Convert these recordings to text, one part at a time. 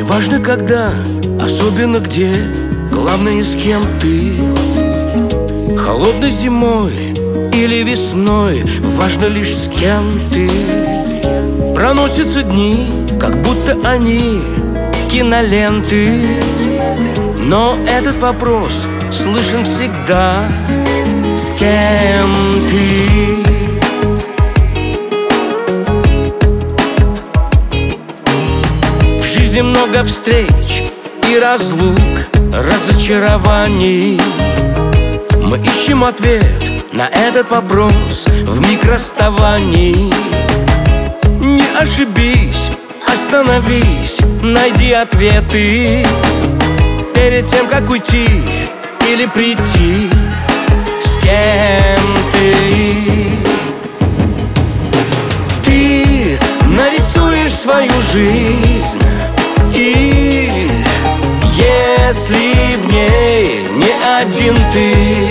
важно когда, особенно где, главное с кем ты. Холодной зимой или весной, важно лишь с кем ты. Проносятся дни, как будто они киноленты, но этот вопрос слышен всегда: с кем ты? В жизни много встреч и разлук, разочарований. Мы ищем ответ на этот вопрос в миг расставаний. Не ошибись, остановись, найди ответы перед тем, как уйти или прийти. С кем ты? Ты нарисуешь свою жизнь, и если в ней не один ты,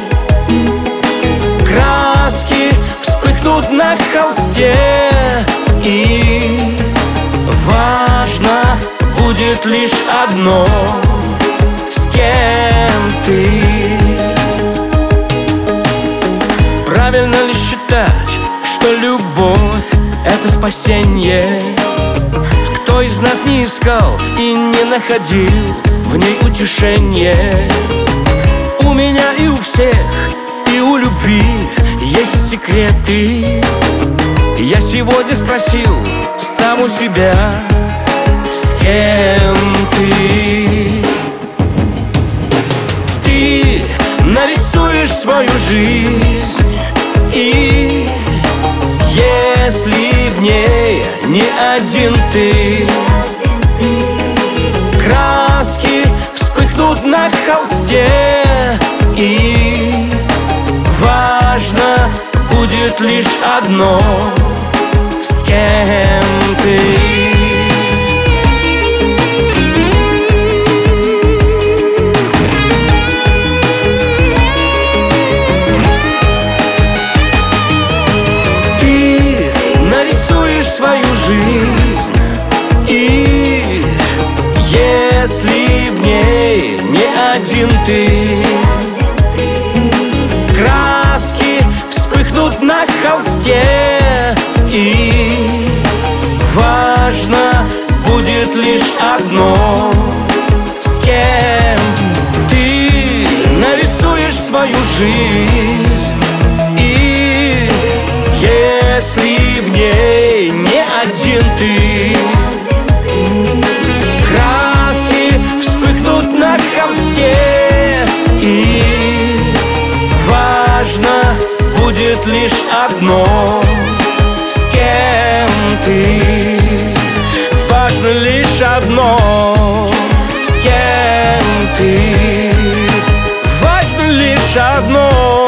краски вспыхнут на холсте, и важно будет лишь одно: с кем ты. Правильно ли считать, что любовь — это спасение? Кто из нас не искал и не находил в ней утешение? У меня и у всех, и у любви есть секреты. Я сегодня спросил сам у себя: с кем ты? Ты нарисуешь свою жизнь, и если в ней не один ты, краски вспыхнут на холсте, и важно будет лишь одно: с кем ты. Свою жизнь, и если в ней не один ты, краски вспыхнут на холсте, и важно будет лишь одно: с кем ты нарисуешь свою жизнь, и если в ней не один ты, краски вспыхнут на холсте, и важно будет лишь одно: с кем ты. Важно лишь одно: с кем ты. Важно лишь одно: